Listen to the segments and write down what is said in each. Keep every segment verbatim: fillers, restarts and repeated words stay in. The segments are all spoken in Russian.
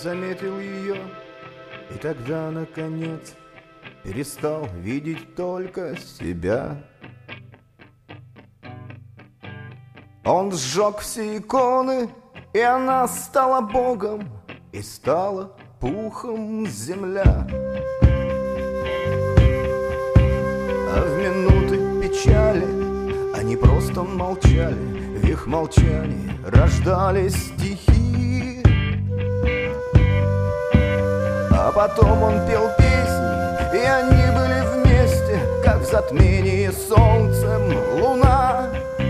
заметил ее, и тогда, наконец, перестал видеть только себя. Он сжег все иконы, и она стала Богом, и стала пухом земля. А в минуты печали они просто молчали, в их молчании рождались стихи. А потом он пел песни, и они были вместе, как в затмении солнцем луна.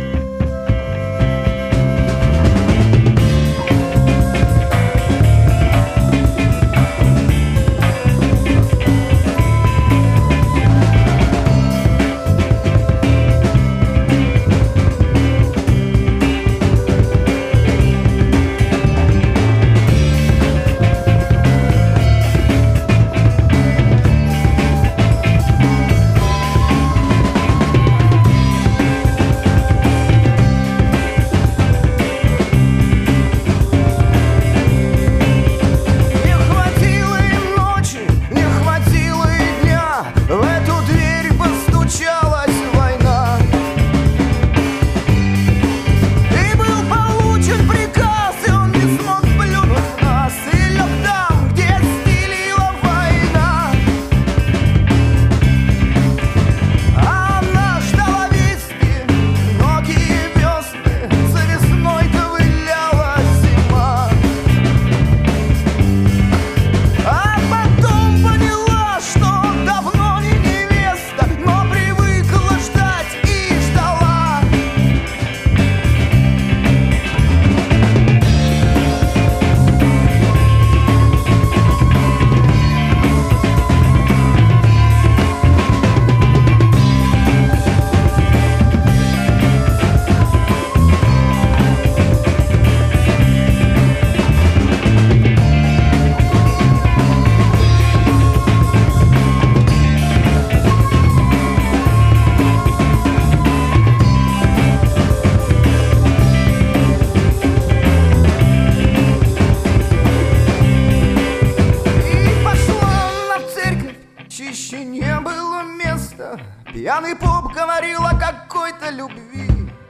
Пьяный поп говорил о какой-то любви,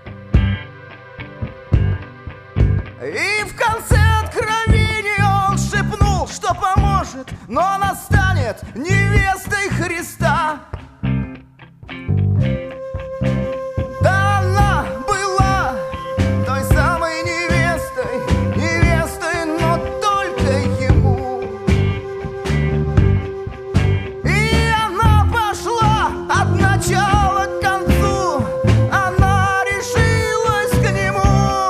и в конце откровения он шепнул, что поможет, но она станет невестой Христа. Да, она была той самой невестой, невестой, но только ему. И она пошла от начала к концу, она решилась к нему.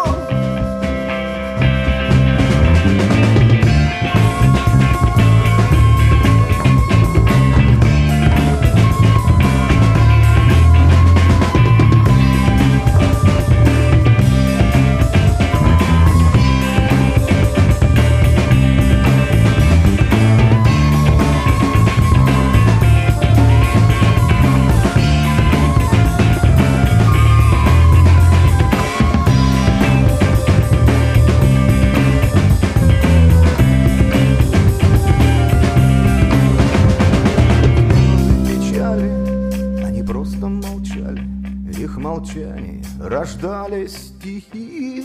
В их молчании рождались стихи.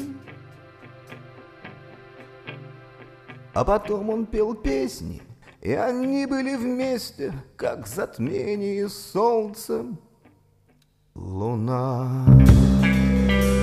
А потом он пел песни, и они были вместе, как в затмении солнцем луна.